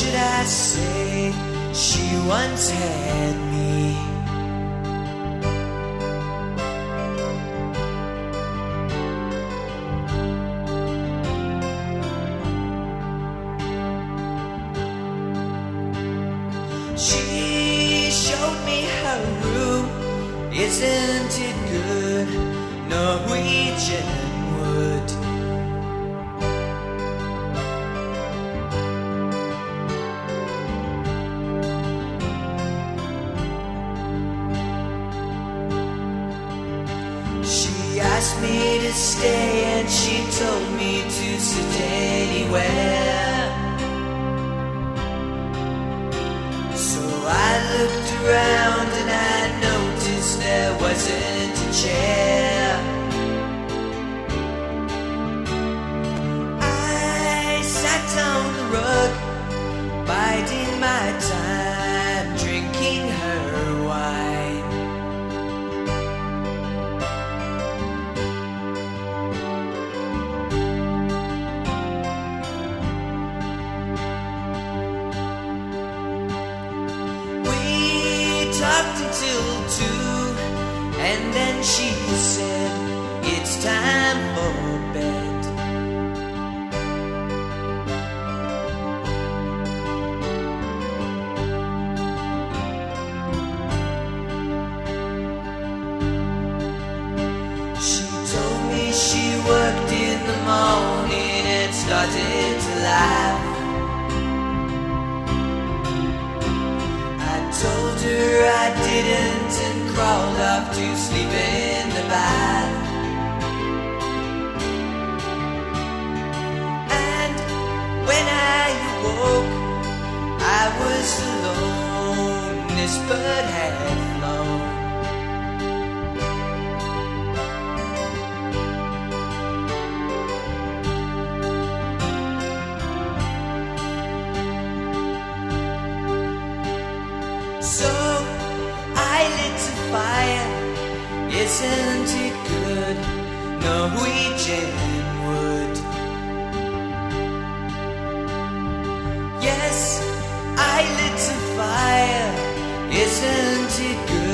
should I say, she once had me. She showed me her room. Isn't it good? Norwegian wood. She asked me to stay and she told me to sit anywhere. So I looked around and I noticed there wasn't a chair. I sat on the rug, biding my time, drinking her wine. Talked until 2, and then she said, it's time for bed. She told me she worked in the morning and started to laugh. Told her I didn't and crawled off to sleep in the bath. And when I awoke, I was alone. This bird had flown. So I lit a fire. Isn't it good? Norwegian wood. Yes, I lit a fire. Isn't it good?